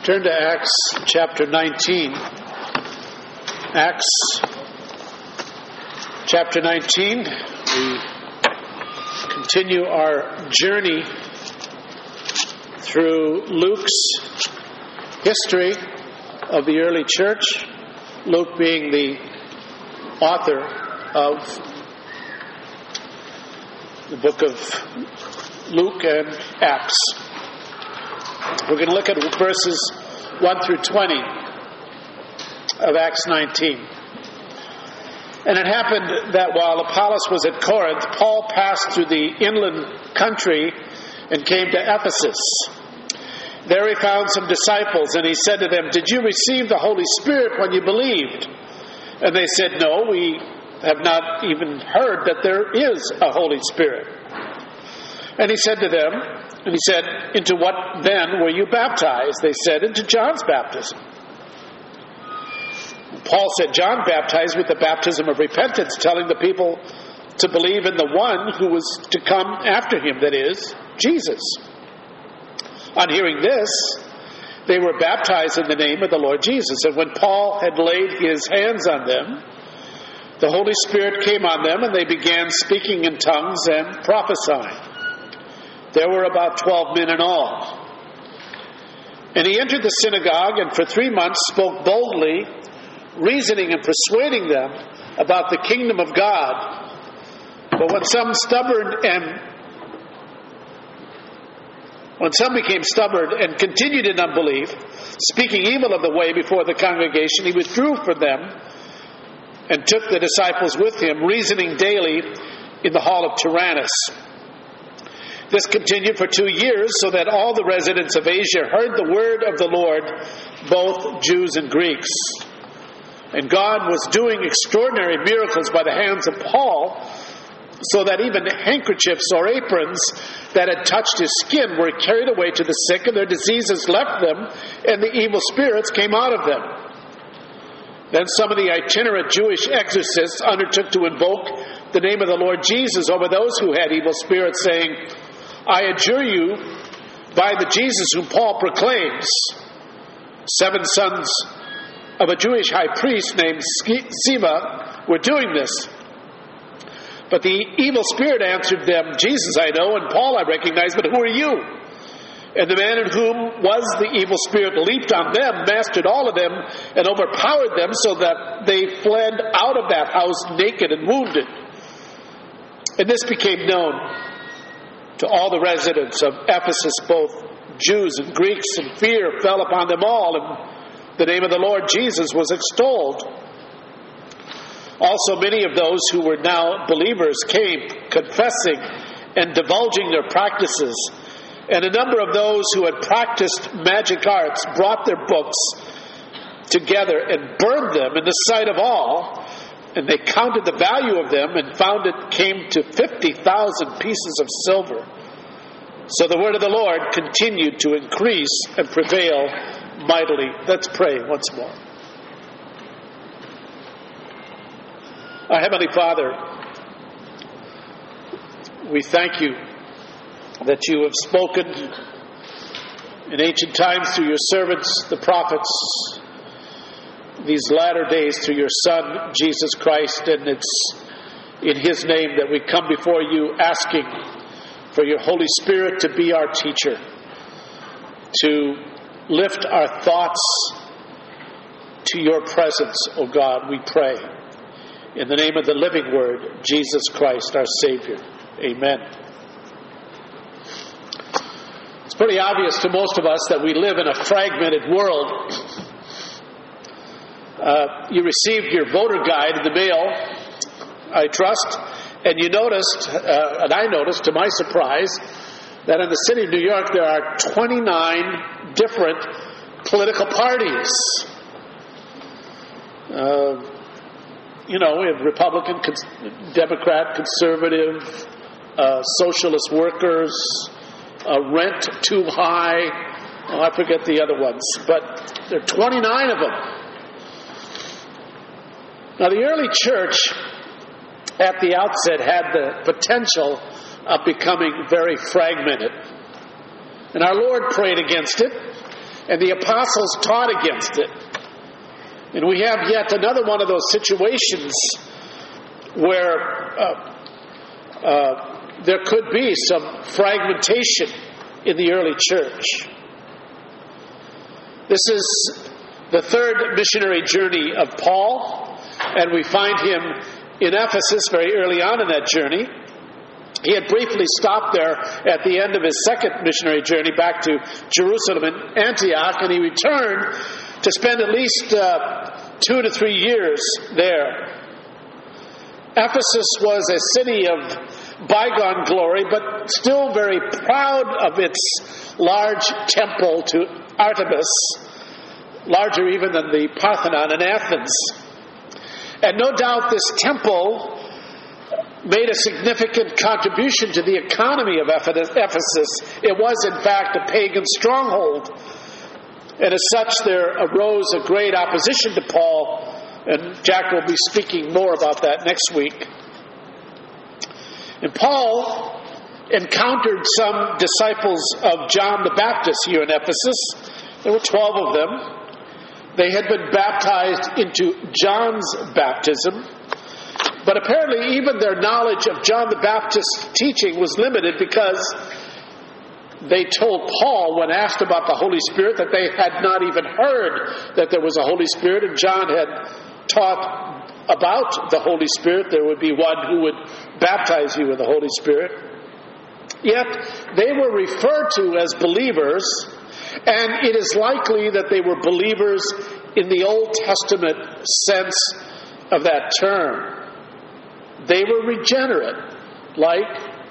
Turn to Acts chapter 19. Acts chapter 19. We continue our journey through Luke's history of the early church, Luke being the author of the book of Luke and Acts. We're going to look at verses 1 through 20 of Acts 19. And it happened that while Apollos was at Corinth, Paul passed through the inland country and came to Ephesus. There he found some disciples, and he said to them, "Did you receive the Holy Spirit when you believed?" And they said, "No, we have not even heard that there is a Holy Spirit." And he said to them, "Into what then were you baptized?" They said, "Into John's baptism." Paul said, "John baptized with the baptism of repentance, telling the people to believe in the one who was to come after him, that is, Jesus." On hearing this, they were baptized in the name of the Lord Jesus. And when Paul had laid his hands on them, the Holy Spirit came on them, and they began speaking in tongues and prophesying. There were about 12 men in all. And he entered the synagogue and for 3 months spoke boldly, reasoning and persuading them about the kingdom of God. But when some became stubborn and continued in unbelief, speaking evil of the way before the congregation, he withdrew from them and took the disciples with him, reasoning daily in the hall of Tyrannus. This continued for 2 years, so that all the residents of Asia heard the word of the Lord, both Jews and Greeks. And God was doing extraordinary miracles by the hands of Paul, so that even handkerchiefs or aprons that had touched his skin were carried away to the sick, and their diseases left them, and the evil spirits came out of them. Then some of the itinerant Jewish exorcists undertook to invoke the name of the Lord Jesus over those who had evil spirits, saying, "I adjure you by the Jesus whom Paul proclaims." 7 sons of a Jewish high priest named Sceva were doing this. But the evil spirit answered them, "Jesus I know, and Paul I recognize, but who are you?" And the man in whom was the evil spirit leaped on them, mastered all of them, and overpowered them, so that they fled out of that house naked and wounded. And this became known to all the residents of Ephesus, both Jews and Greeks, and fear fell upon them all, and the name of the Lord Jesus was extolled. Also many of those who were now believers came, confessing and divulging their practices. And a number of those who had practiced magic arts brought their books together and burned them in the sight of all. And they counted the value of them and found it came to 50,000 pieces of silver. So the word of the Lord continued to increase and prevail mightily. Let's pray once more. Our Heavenly Father, we thank you that you have spoken in ancient times through your servants, the prophets, these latter days through your Son, Jesus Christ, and it's in His name that we come before you asking for your Holy Spirit to be our teacher, to lift our thoughts to your presence, O God, we pray. In the name of the living Word, Jesus Christ, our Savior. Amen. It's pretty obvious to most of us that we live in a fragmented world. You received your voter guide in the mail, I trust, and you noticed, and I noticed to my surprise, that in the city of New York there are 29 different political parties. We have Republican, Democrat, Conservative, Socialist Workers, Rent Too High. I forget the other ones, but there are 29 of them. Now, the early church at the outset had the potential of becoming very fragmented. And our Lord prayed against it. and the apostles taught against it. And we have yet another one of those situations where there could be some fragmentation in the early church. This is the third missionary journey of Paul, and we find him in Ephesus very early on in that journey. He had briefly stopped there at the end of his second missionary journey back to Jerusalem and Antioch, and he returned to spend at least 2 to 3 years there. Ephesus was a city of bygone glory, but still very proud of its large temple to Artemis, larger even than the Parthenon in Athens. And no doubt this temple made a significant contribution to the economy of Ephesus. It was, in fact, a pagan stronghold. And as such, there arose a great opposition to Paul, and Jack will be speaking more about that next week. And Paul encountered some disciples of John the Baptist here in Ephesus. There were 12 of them. They had been baptized into John's baptism. But apparently even their knowledge of John the Baptist's teaching was limited, because they told Paul, when asked about the Holy Spirit, that they had not even heard that there was a Holy Spirit, and John had taught about the Holy Spirit. There would be one who would baptize you with the Holy Spirit. Yet they were referred to as believers, and it is likely that they were believers in the Old Testament sense of that term. They were regenerate, like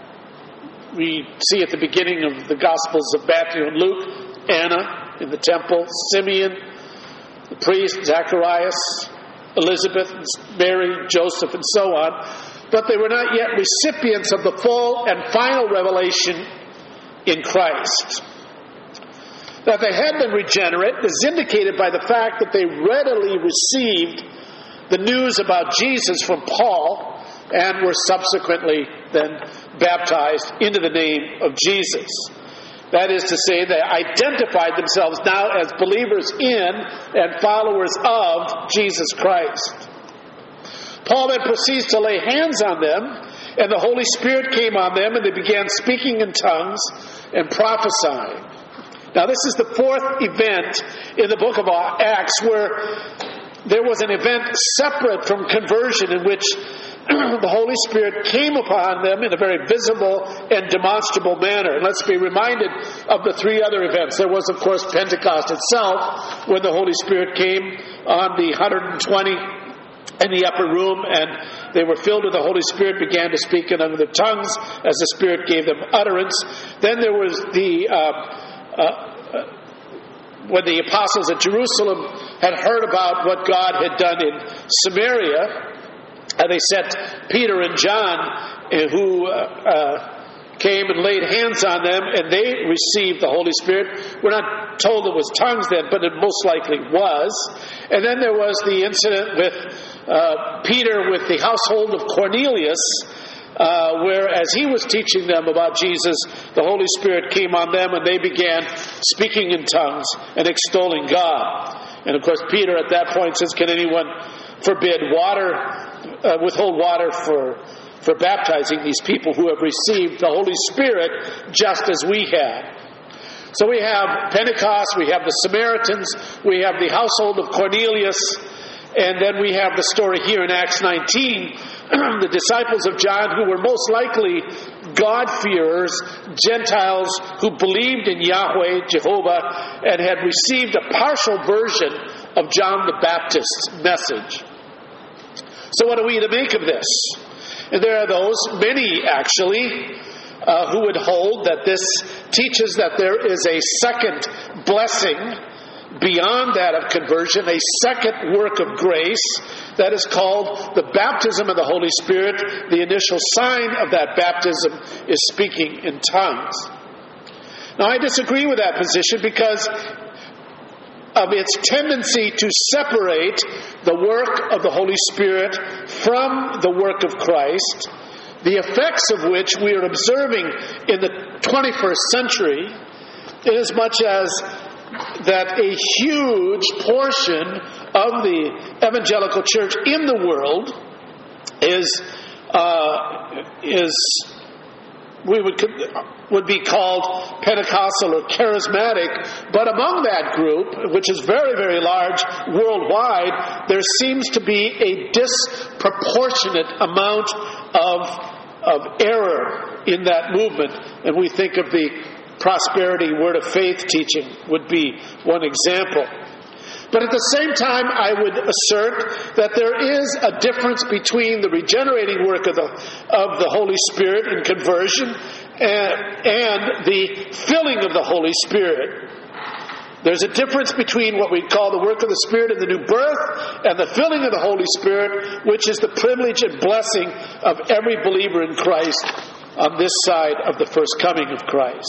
we see at the beginning of the Gospels of Matthew and Luke. Anna in the temple, Simeon, the priest, Zacharias, Elizabeth, Mary, Joseph, and so on. But they were not yet recipients of the full and final revelation in Christ. That they had been regenerate is indicated by the fact that they readily received the news about Jesus from Paul, and were subsequently then baptized into the name of Jesus. That is to say, they identified themselves now as believers in and followers of Jesus Christ. Paul then proceeds to lay hands on them, and the Holy Spirit came on them, and they began speaking in tongues and prophesying. Now, this is the fourth event in the book of Acts where there was an event separate from conversion, in which the Holy Spirit came upon them in a very visible and demonstrable manner. And let's be reminded of the three other events. There was, of course, Pentecost itself, when the Holy Spirit came on the 120 in the upper room, and they were filled with the Holy Spirit, began to speak in other tongues as the Spirit gave them utterance. Then there was when the apostles at Jerusalem had heard about what God had done in Samaria, and they sent Peter and John, who came and laid hands on them, and they received the Holy Spirit. We're not told it was tongues then, but it most likely was. And then there was the incident with Peter with the household of Cornelius, where as he was teaching them about Jesus, the Holy Spirit came on them, and they began speaking in tongues and extolling God. And of course, Peter at that point says, "Can anyone withhold water for baptizing these people who have received the Holy Spirit just as we had?" So we have Pentecost, we have the Samaritans, we have the household of Cornelius, and then we have the story here in Acts 19, the disciples of John, who were most likely God-fearers, Gentiles who believed in Yahweh, Jehovah, and had received a partial version of John the Baptist's message. So what are we to make of this? And there are those, many actually, who would hold that this teaches that there is a second blessing beyond that of conversion, a second work of grace that is called the baptism of the Holy Spirit. The initial sign of that baptism is speaking in tongues. Now, I disagree with that position because of its tendency to separate the work of the Holy Spirit from the work of Christ, the effects of which we are observing in the 21st century, inasmuch as that a huge portion of the evangelical church in the world would be called Pentecostal or charismatic, but among that group, which is very, very large worldwide, there seems to be a disproportionate amount of error in that movement. And we think of the prosperity word of faith teaching would be one example. But at the same time, I would assert that there is a difference between the regenerating work of the Holy Spirit in conversion and the filling of the Holy Spirit. There's a difference between what we call the work of the Spirit in the new birth and the filling of the Holy Spirit, which is the privilege and blessing of every believer in Christ on this side of the first coming of Christ.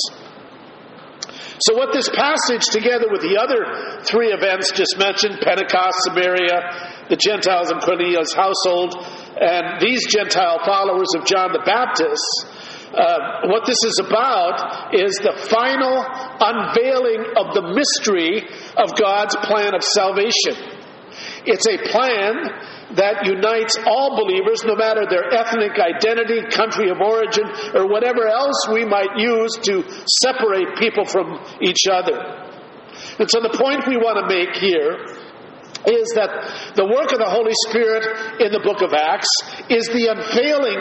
So what this passage, together with the other three events just mentioned, Pentecost, Samaria, the Gentiles in Cornelius' household, and these Gentile followers of John the Baptist, what this is about is the final unveiling of the mystery of God's plan of salvation. It's a plan that unites all believers, no matter their ethnic identity, country of origin, or whatever else we might use to separate people from each other. And so the point we want to make here is that the work of the Holy Spirit in the book of Acts is the unveiling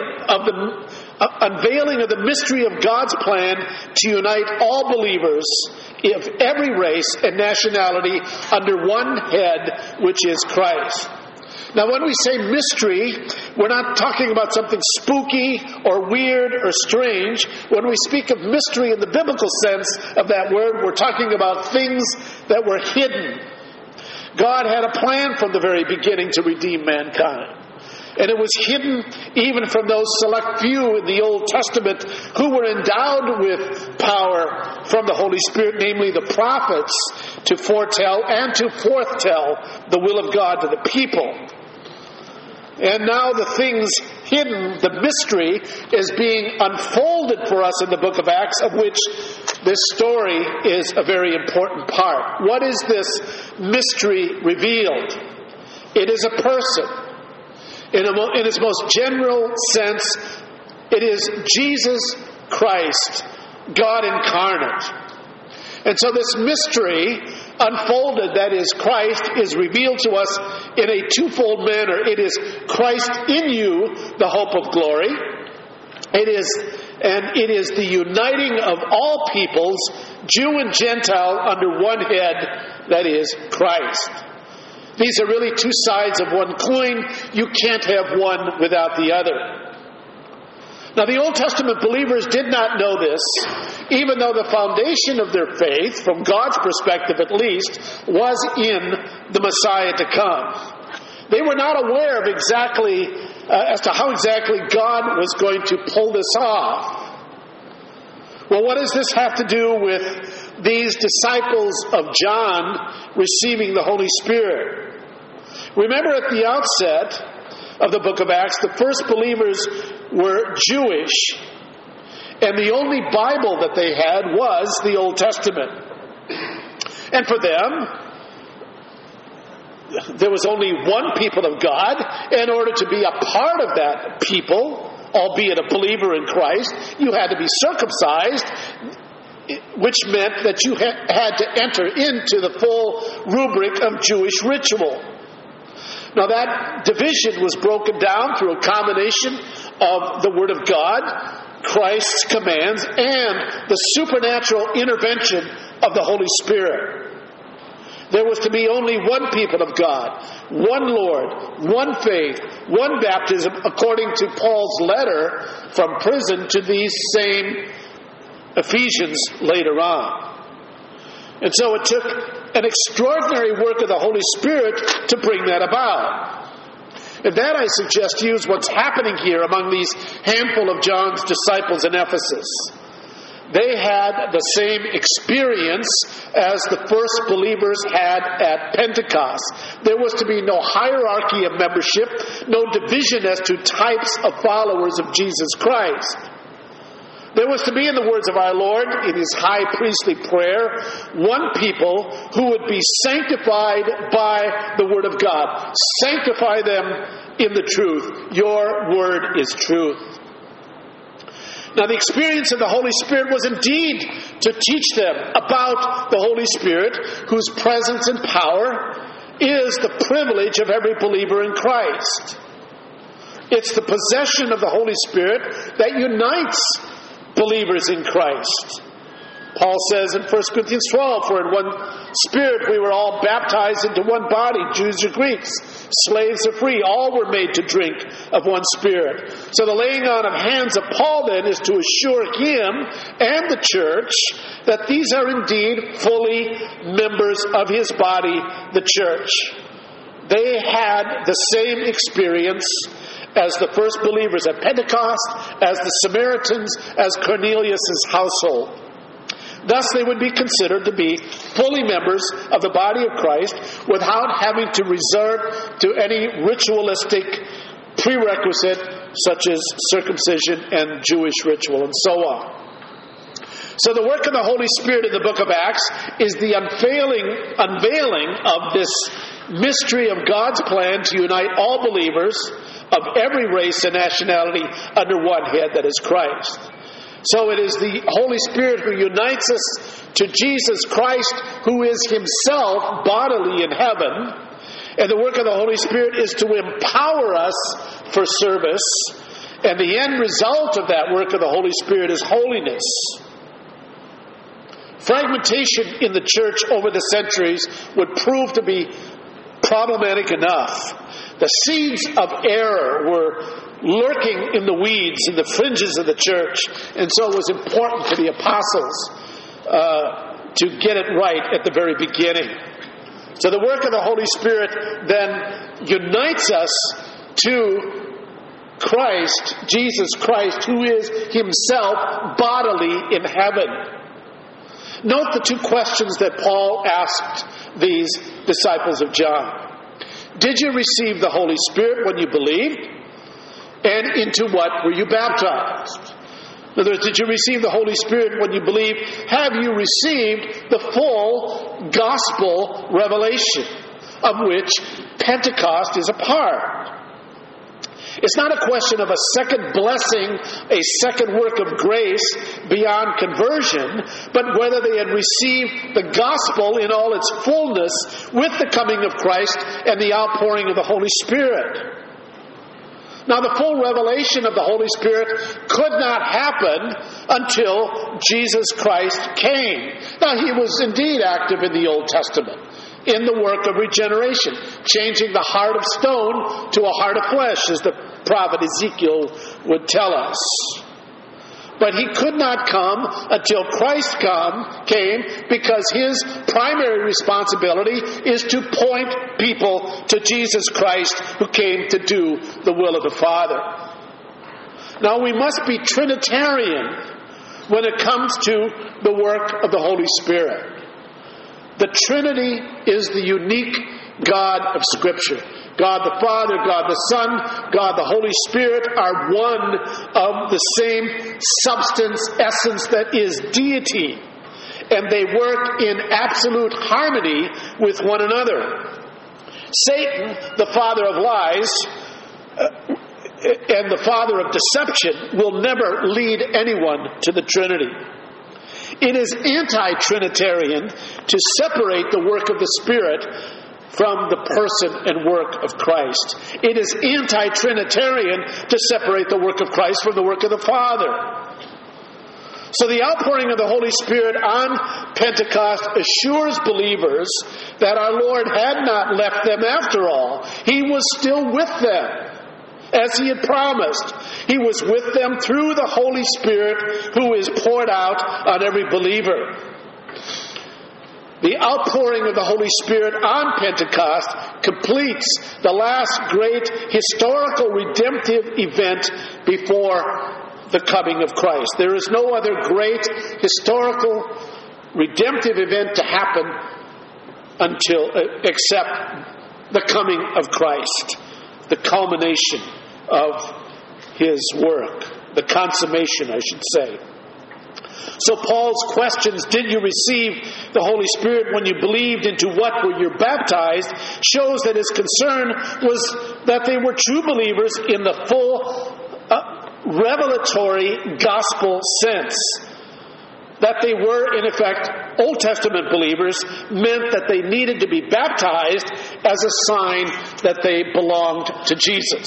of the mystery of God's plan to unite all believers of every race and nationality under one head, which is Christ. Now, when we say mystery, we're not talking about something spooky or weird or strange. When we speak of mystery in the biblical sense of that word, we're talking about things that were hidden. God had a plan from the very beginning to redeem mankind. And it was hidden even from those select few in the Old Testament who were endowed with power from the Holy Spirit, namely the prophets, to foretell and to forthtell the will of God to the people. And now the things hidden, the mystery, is being unfolded for us in the book of Acts, of which this story is a very important part. What is this mystery revealed? It is a person. In its most general sense, it is Jesus Christ, God incarnate. And so this mystery unfolded, that is Christ, is revealed to us in a twofold manner. It is Christ in you, the hope of glory. It is the uniting of all peoples, Jew and Gentile, under one head, that is Christ. These are really two sides of one coin. You can't have one without the other. Now, the Old Testament believers did not know this, even though the foundation of their faith, from God's perspective at least, was in the Messiah to come. They were not aware of exactly, as to how exactly God was going to pull this off. Well, what does this have to do with these disciples of John receiving the Holy Spirit? Remember, at the outset of the book of Acts, the first believers were Jewish, and the only Bible that they had was the Old Testament. And for them, there was only one people of God. In order to be a part of that people, albeit a believer in Christ, you had to be circumcised, which meant that you had to enter into the full rubric of Jewish ritual. Now, that division was broken down through a combination of the Word of God, Christ's commands, and the supernatural intervention of the Holy Spirit. There was to be only one people of God, one Lord, one faith, one baptism, according to Paul's letter from prison to these same Ephesians later on. And so it took an extraordinary work of the Holy Spirit to bring that about. And that, I suggest to you, is what's happening here among these handful of John's disciples in Ephesus. They had the same experience as the first believers had at Pentecost. There was to be no hierarchy of membership, no division as to types of followers of Jesus Christ. There was to be, in the words of our Lord, in his high priestly prayer, one people who would be sanctified by the Word of God. Sanctify them in the truth. Your Word is truth. Now, the experience of the Holy Spirit was indeed to teach them about the Holy Spirit, whose presence and power is the privilege of every believer in Christ. It's the possession of the Holy Spirit that unites believers in Christ. Paul says in 1 Corinthians 12, "For in one Spirit we were all baptized into one body, Jews or Greeks, slaves or free, all were made to drink of one Spirit." So the laying on of hands of Paul then is to assure him and the church that these are indeed fully members of his body, the church. They had the same experience as the first believers at Pentecost, as the Samaritans, as Cornelius' household. Thus they would be considered to be fully members of the body of Christ without having to resort to any ritualistic prerequisite such as circumcision and Jewish ritual and so on. So the work of the Holy Spirit in the book of Acts is the unveiling of this mystery of God's plan to unite all believers of every race and nationality under one head, that is Christ. So it is the Holy Spirit who unites us to Jesus Christ, who is himself bodily in heaven. And the work of the Holy Spirit is to empower us for service. And the end result of that work of the Holy Spirit is holiness. Fragmentation in the church over the centuries would prove to be problematic enough. The seeds of error were lurking in the weeds, in the fringes of the church, and so it was important for the apostles to get it right at the very beginning. So the work of the Holy Spirit then unites us to Christ, Jesus Christ, who is himself bodily in heaven. Note the two questions that Paul asked these disciples of John. Did you receive the Holy Spirit when you believed? And into what were you baptized? In other words, did you receive the Holy Spirit when you believed? Have you received the full gospel revelation of which Pentecost is a part? It's not a question of a second blessing, a second work of grace beyond conversion, but whether they had received the gospel in all its fullness with the coming of Christ and the outpouring of the Holy Spirit. Now, the full revelation of the Holy Spirit could not happen until Jesus Christ came. Now, he was indeed active in the Old Testament in the work of regeneration, changing the heart of stone to a heart of flesh, as the prophet Ezekiel would tell us. But he could not come until Christ came, because his primary responsibility is to point people to Jesus Christ, who came to do the will of the Father. Now, we must be Trinitarian when it comes to the work of the Holy Spirit. The Trinity is the unique God of Scripture. God the Father, God the Son, God the Holy Spirit are one of the same substance, essence that is deity. And they work in absolute harmony with one another. Satan, the father of lies, and the father of deception, will never lead anyone to the Trinity. It is anti-Trinitarian to separate the work of the Spirit from the person and work of Christ. It is anti-Trinitarian to separate the work of Christ from the work of the Father. So the outpouring of the Holy Spirit on Pentecost assures believers that our Lord had not left them after all. He was still with them, as he had promised. He was with them through the Holy Spirit, who is poured out on every believer. The outpouring of the Holy Spirit on Pentecost completes the last great historical redemptive event before the coming of Christ. There is no other great historical redemptive event to happen except the coming of Christ, the culmination of his work, the consummation, I should say. So Paul's questions, did you receive the Holy Spirit when you believed, into what were you baptized, shows that his concern was that they were true believers in the full revelatory gospel sense. That they were, in effect, Old Testament believers meant that they needed to be baptized as a sign that they belonged to Jesus.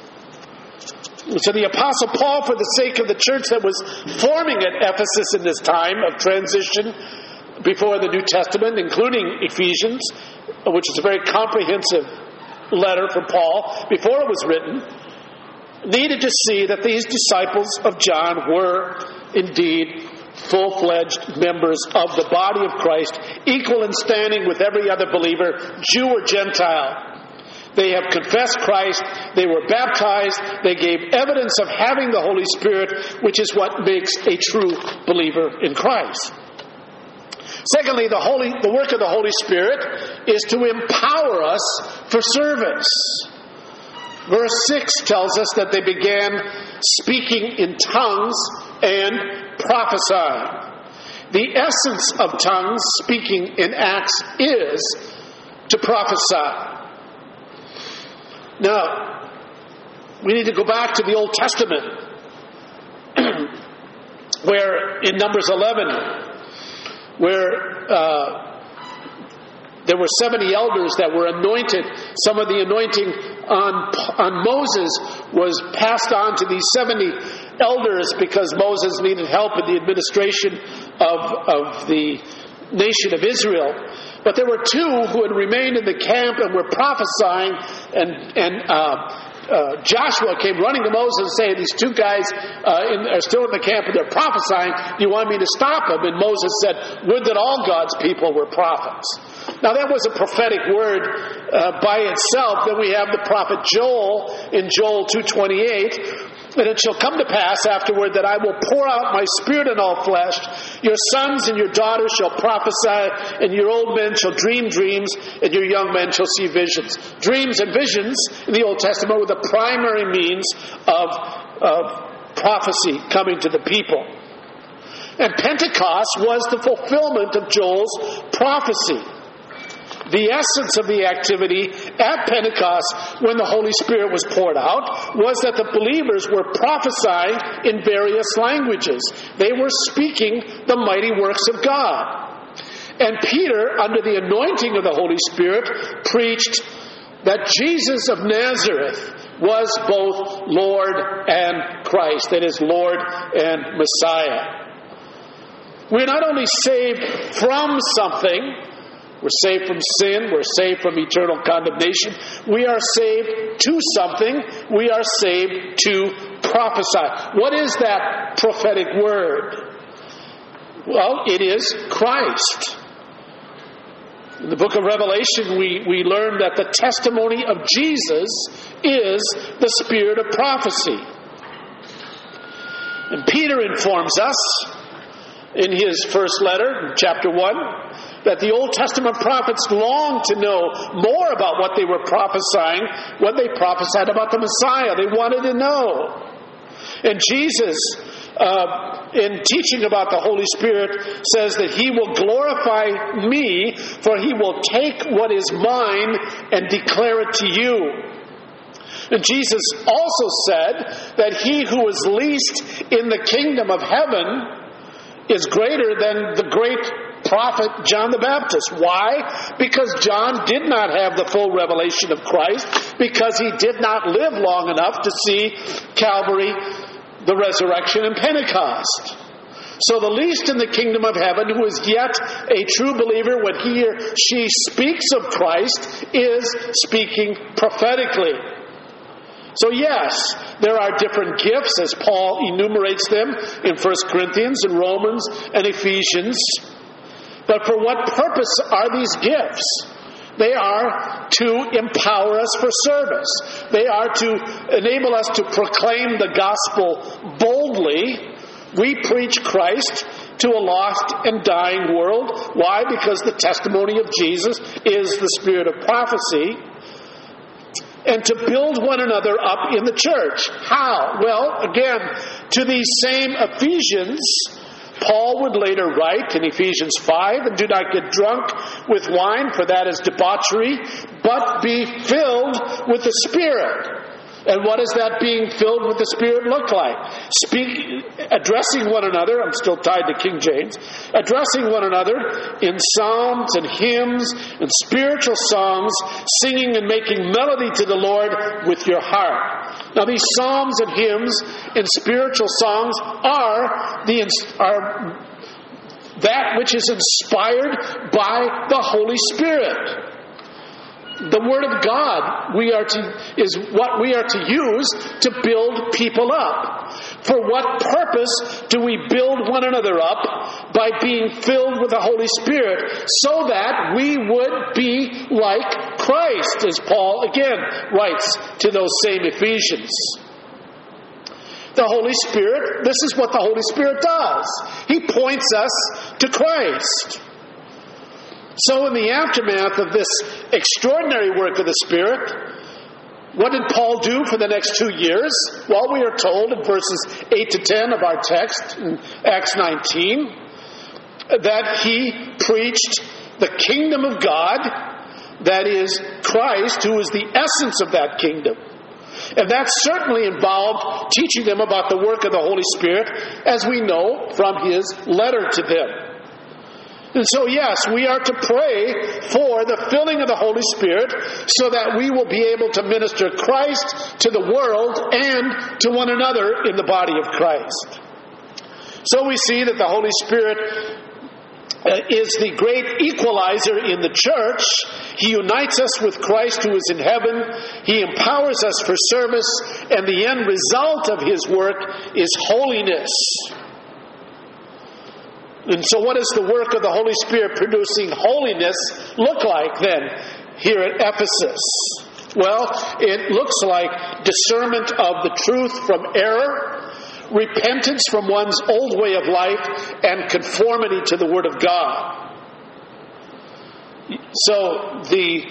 So the Apostle Paul, for the sake of the church that was forming at Ephesus in this time of transition before the New Testament, including Ephesians, which is a very comprehensive letter from Paul before it was written, needed to see that these disciples of John were indeed full-fledged members of the body of Christ, equal in standing with every other believer, Jew or Gentile. They have confessed Christ, they were baptized, they gave evidence of having the Holy Spirit, which is what makes a true believer in Christ. Secondly, the work of the Holy Spirit is to empower us for service. Verse 6 tells us that they began speaking in tongues and prophesying. The essence of tongues speaking in Acts is to prophesy. Now, we need to go back to the Old Testament, where in Numbers 11, where there were 70 elders that were anointed. Some of the anointing on Moses was passed on to these 70 elders because Moses needed help in the administration of the nation of Israel. But there were two who had remained in the camp and were prophesying, and Joshua came running to Moses and saying, these two guys are still in the camp and they're prophesying. Do you want me to stop them? And Moses said, would that all God's people were prophets. Now that was a prophetic word by itself. Then we have the prophet Joel in Joel 2:28. And it shall come to pass afterward that I will pour out my spirit on all flesh. Your sons and your daughters shall prophesy, and your old men shall dream dreams, and your young men shall see visions. Dreams and visions in the Old Testament were the primary means of prophecy coming to the people. And Pentecost was the fulfillment of Joel's prophecy. The essence of the activity at Pentecost, when the Holy Spirit was poured out, was that the believers were prophesying in various languages. They were speaking the mighty works of God. And Peter, under the anointing of the Holy Spirit, preached that Jesus of Nazareth was both Lord and Christ, that is, Lord and Messiah. We're not only saved from something, we're saved from sin. We're saved from eternal condemnation. We are saved to something. We are saved to prophesy. What is that prophetic word? Well, it is Christ. In the book of Revelation, we learn that the testimony of Jesus is the spirit of prophecy. And Peter informs us in his first letter, chapter 1, that the Old Testament prophets longed to know more about what they were prophesying, what they prophesied about the Messiah. They wanted to know. And Jesus, in teaching about the Holy Spirit, says that He will glorify me, for He will take what is mine and declare it to you. And Jesus also said that he who is least in the kingdom of heaven is greater than the great prophet John the Baptist. Why? Because John did not have the full revelation of Christ, because he did not live long enough to see Calvary, the resurrection, and Pentecost. So the least in the kingdom of heaven, who is yet a true believer when he or she speaks of Christ, is speaking prophetically. So yes, there are different gifts, as Paul enumerates them in 1 Corinthians and Romans and Ephesians. But for what purpose are these gifts? They are to empower us for service. They are to enable us to proclaim the gospel boldly. We preach Christ to a lost and dying world. Why? Because the testimony of Jesus is the spirit of prophecy. And to build one another up in the church. How? Well, again, to these same Ephesians Paul would later write in Ephesians 5, "And do not get drunk with wine, for that is debauchery, but be filled with the Spirit." And what does that being filled with the Spirit look like? Addressing one another, I'm still tied to King James, addressing one another in psalms and hymns and spiritual songs, singing and making melody to the Lord with your heart. Now these psalms and hymns and spiritual songs are that which is inspired by the Holy Spirit. The Word of God is what we are to use to build people up. For what purpose do we build one another up? By being filled with the Holy Spirit, so that we would be like Christ, as Paul again writes to those same Ephesians. The Holy Spirit, this is what the Holy Spirit does. He points us to Christ. So in the aftermath of this extraordinary work of the Spirit, what did Paul do for the next 2 years? Well, we are told in verses 8 to 10 of our text in Acts 19 that he preached the kingdom of God, that is Christ, who is the essence of that kingdom. And that certainly involved teaching them about the work of the Holy Spirit, as we know from his letter to them. And so, yes, we are to pray for the filling of the Holy Spirit so that we will be able to minister Christ to the world and to one another in the body of Christ. So we see that the Holy Spirit is the great equalizer in the church. He unites us with Christ who is in heaven. He empowers us for service, and the end result of his work is holiness. And so what does the work of the Holy Spirit producing holiness look like then here at Ephesus? Well, it looks like discernment of the truth from error, repentance from one's old way of life, and conformity to the Word of God. So the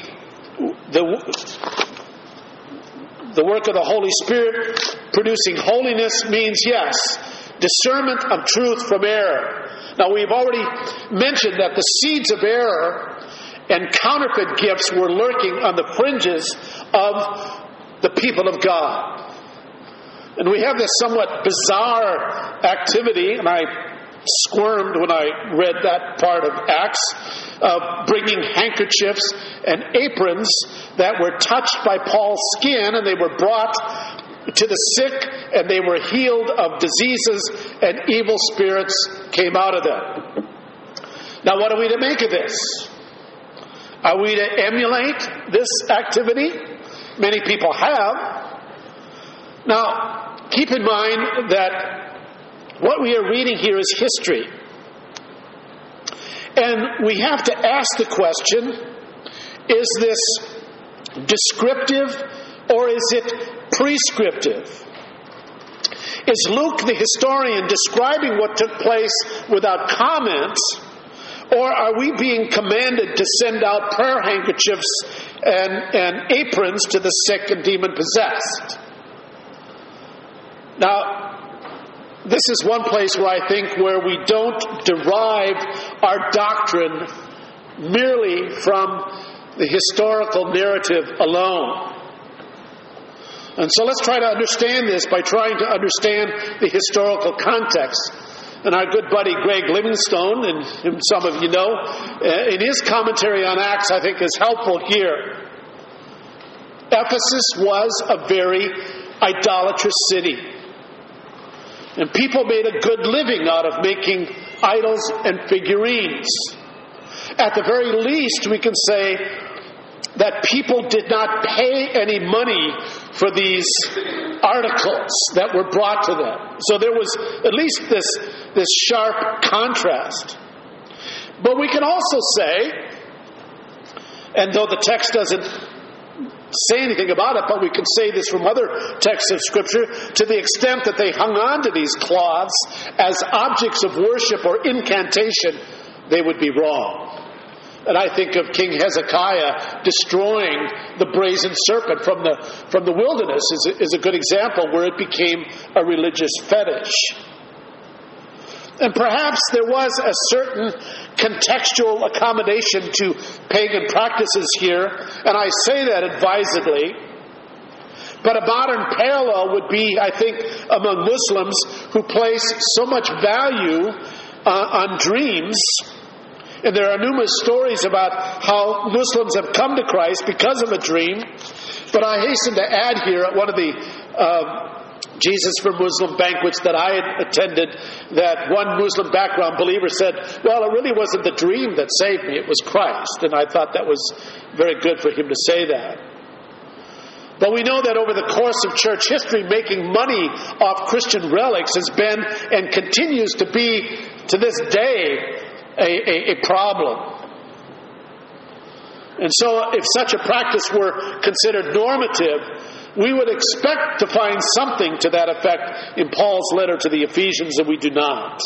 work of the Holy Spirit producing holiness means, yes, discernment of truth from error. Now, we've already mentioned that the seeds of error and counterfeit gifts were lurking on the fringes of the people of God. And we have this somewhat bizarre activity, and I squirmed when I read that part of Acts, of bringing handkerchiefs and aprons that were touched by Paul's skin, and they were brought to the sick, and they were healed of diseases, and evil spirits came out of them. Now, what are we to make of this? Are we to emulate this activity? Many people have. Now, keep in mind that what we are reading here is history. And we have to ask the question, is this descriptive or is it prescriptive? Is Luke the historian describing what took place without comment, or are we being commanded to send out prayer handkerchiefs and aprons to the sick and demon-possessed? Now, this is one place where I think where we don't derive our doctrine merely from the historical narrative alone. And so let's try to understand this by trying to understand the historical context. And our good buddy Greg Livingstone, and whom some of you know, in his commentary on Acts, I think is helpful here. Ephesus was a very idolatrous city. And people made a good living out of making idols and figurines. At the very least, we can say that people did not pay any money for these articles that were brought to them. So there was at least this sharp contrast. But we can also say, and though the text doesn't say anything about it, but we can say this from other texts of Scripture, to the extent that they hung on to these cloths as objects of worship or incantation, they would be wrong. And I think of King Hezekiah destroying the brazen serpent from the wilderness is a good example where it became a religious fetish. And perhaps there was a certain contextual accommodation to pagan practices here, and I say that advisedly. But a modern parallel would be, I think, among Muslims who place so much value on dreams. And there are numerous stories about how Muslims have come to Christ because of a dream. But I hasten to add here at one of the Jesus for Muslim banquets that I had attended, that one Muslim background believer said, well, it really wasn't the dream that saved me, it was Christ. And I thought that was very good for him to say that. But we know that over the course of church history, making money off Christian relics has been and continues to be, to this day, a problem. And so if such a practice were considered normative, we would expect to find something to that effect in Paul's letter to the Ephesians, and we do not.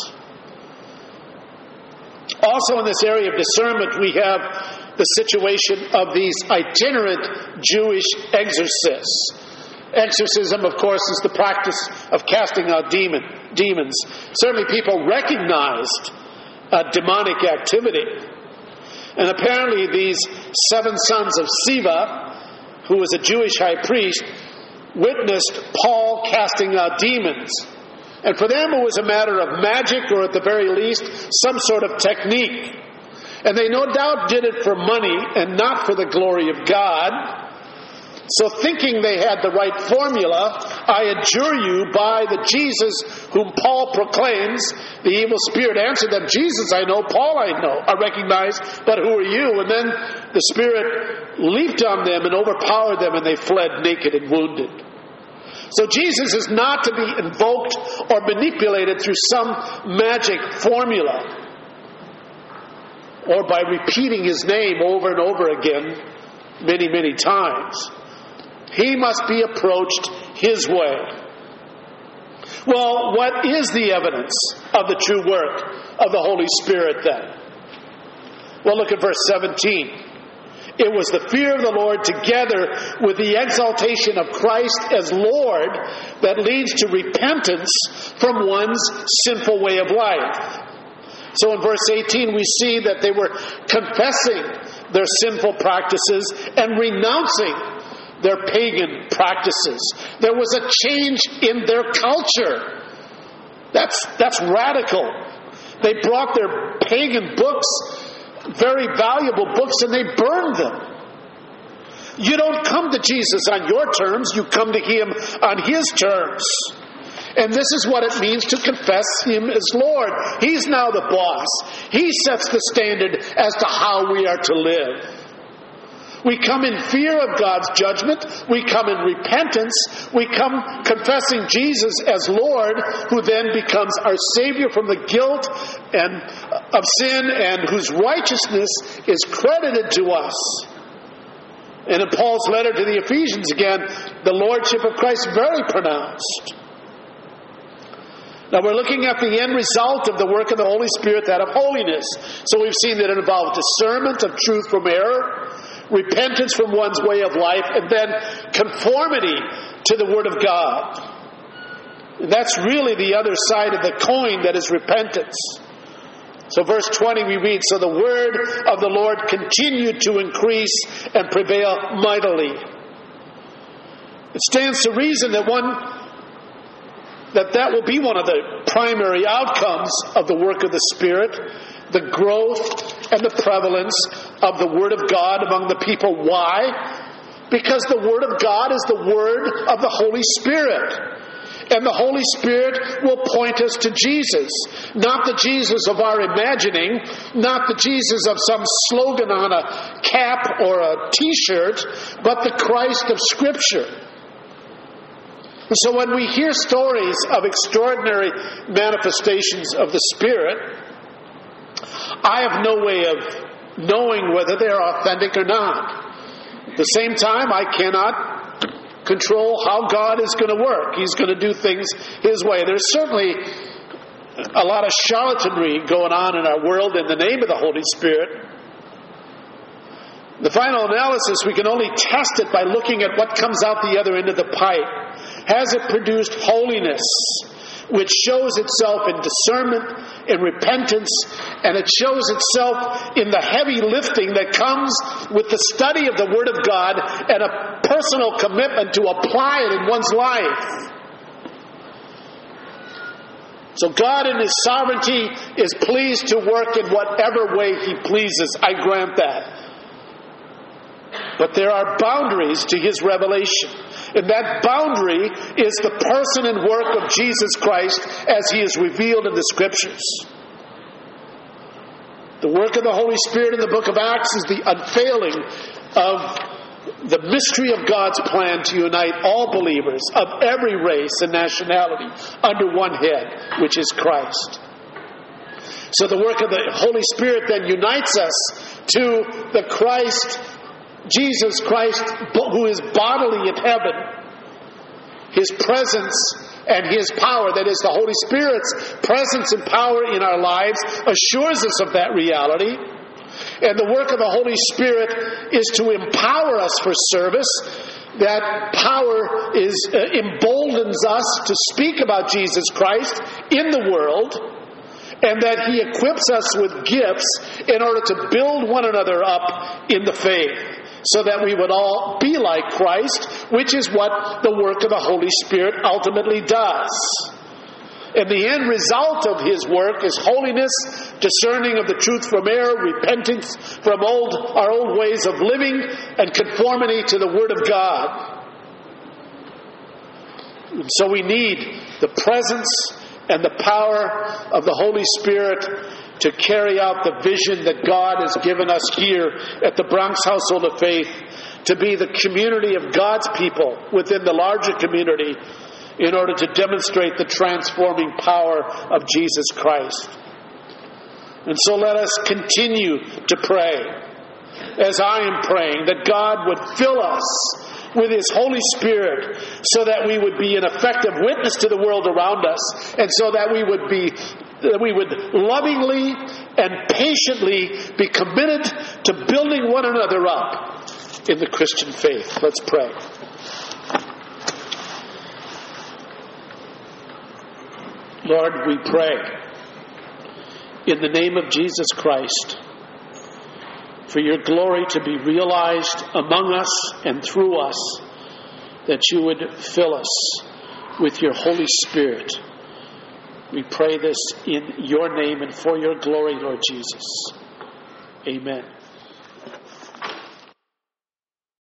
Also in this area of discernment, we have the situation of these itinerant Jewish exorcists. Exorcism, of course, is the practice of casting out demons. Certainly people recognized demonic activity. And apparently these 7 sons of Sceva, who was a Jewish high priest, witnessed Paul casting out demons. And for them it was a matter of magic, or at the very least, some sort of technique. And they no doubt did it for money and not for the glory of God. So thinking they had the right formula, I adjure you by the Jesus whom Paul proclaims, the evil spirit answered them, Jesus I know, Paul I know, I recognize, but who are you? And then the spirit leaped on them and overpowered them, and they fled naked and wounded. So Jesus is not to be invoked or manipulated through some magic formula, or by repeating his name over and over again many, many times. He must be approached his way. Well, what is the evidence of the true work of the Holy Spirit then? Well, look at verse 17. It was the fear of the Lord together with the exaltation of Christ as Lord that leads to repentance from one's sinful way of life. So in verse 18 we see that they were confessing their sinful practices and renouncing their pagan practices. There was a change in their culture. That's radical. They brought their pagan books, very valuable books, and they burned them. You don't come to Jesus on your terms, you come to him on his terms. And this is what it means to confess him as Lord. He's now the boss. He sets the standard as to how we are to live. We come in fear of God's judgment. We come in repentance. We come confessing Jesus as Lord, who then becomes our Savior from the guilt and of sin, and whose righteousness is credited to us. And in Paul's letter to the Ephesians again, the Lordship of Christ is very pronounced. Now we're looking at the end result of the work of the Holy Spirit, that of holiness. So we've seen that it involved discernment of truth from error, repentance from one's way of life, and then conformity to the Word of God. And that's really the other side of the coin, that is repentance. So verse 20 we read, so the word of the Lord continued to increase and prevail mightily. It stands to reason that that will be one of the primary outcomes of the work of the Spirit, the growth and the prevalence of the Word of God among the people. Why? Because the Word of God is the Word of the Holy Spirit. And the Holy Spirit will point us to Jesus. Not the Jesus of our imagining, not the Jesus of some slogan on a cap or a t-shirt, but the Christ of Scripture. And so when we hear stories of extraordinary manifestations of the Spirit, I have no way of knowing whether they are authentic or not. At the same time, I cannot control how God is going to work. He's going to do things his way. There's certainly a lot of charlatanry going on in our world in the name of the Holy Spirit. The final analysis, we can only test it by looking at what comes out the other end of the pipe. Has it produced holiness? which shows itself in discernment, in repentance, and it shows itself in the heavy lifting that comes with the study of the Word of God and a personal commitment to apply it in one's life. So God in His sovereignty is pleased to work in whatever way He pleases. I grant that. But there are boundaries to His revelation. And that boundary is the person and work of Jesus Christ as He is revealed in the Scriptures. The work of the Holy Spirit in the book of Acts is the unfailing of the mystery of God's plan to unite all believers of every race and nationality under one head, which is Christ. So the work of the Holy Spirit then unites us to the Christ, Jesus Christ, who is bodily in heaven. His presence and His power, that is the Holy Spirit's presence and power in our lives, assures us of that reality. And the work of the Holy Spirit is to empower us for service. That power emboldens us to speak about Jesus Christ in the world, and that He equips us with gifts in order to build one another up in the faith, so that we would all be like Christ, which is what the work of the Holy Spirit ultimately does. And the end result of His work is holiness, discerning of the truth from error, repentance from our old ways of living, and conformity to the Word of God. And so we need the presence and the power of the Holy Spirit to carry out the vision that God has given us here at the Bronx Household of Faith, to be the community of God's people within the larger community, in order to demonstrate the transforming power of Jesus Christ. And so let us continue to pray, as I am praying, that God would fill us with His Holy Spirit, so that we would be an effective witness to the world around us, and so that we would lovingly and patiently be committed to building one another up in the Christian faith. Let's pray. Lord, we pray in the name of Jesus Christ for Your glory to be realized among us and through us, that You would fill us with Your Holy Spirit. We pray this in Your name and for Your glory, Lord Jesus. Amen.